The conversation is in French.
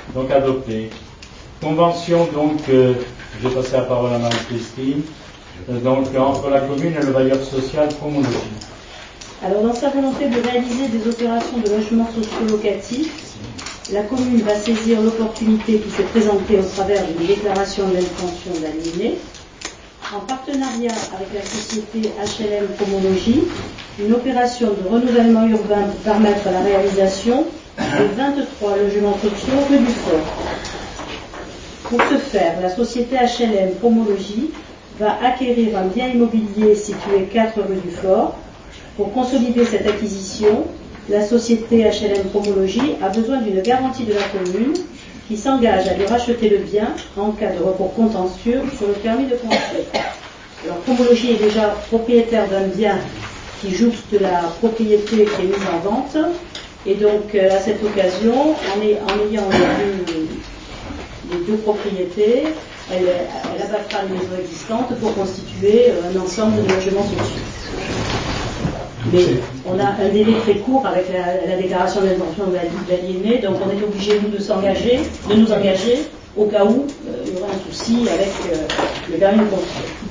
Donc adopté. Convention, donc, je vais passer la parole à Marie-Christine, donc entre la commune et le bailleur social Promologie. Alors, dans sa volonté de réaliser des opérations de logement socio-locatif, la commune va saisir l'opportunité qui s'est présentée au travers d'une déclaration d'intention d'aliéner, en partenariat avec la société HLM Promologie, une opération de renouvellement urbain pour permettre la réalisation de 23 logements sociaux rue du Fort. Pour ce faire, la société HLM Promologie va acquérir un bien immobilier situé 4 rue du Fort. Pour consolider cette acquisition, la société HLM Promologie a besoin d'une garantie de la commune qui s'engage à lui racheter le bien en cas de recours contentieux sur le permis de construire. Alors, Promologie est déjà propriétaire d'un bien qui jouxte la propriété qui est mise en vente, et donc à cette occasion, en ayant les deux propriétés, elle abattra les maisons existantes pour constituer un ensemble de logements sociaux. Mais on a un délai très court avec la déclaration d'intention d'aliéner, donc on est obligé, nous, de nous engager au cas où il y aura un souci avec le permis de construire.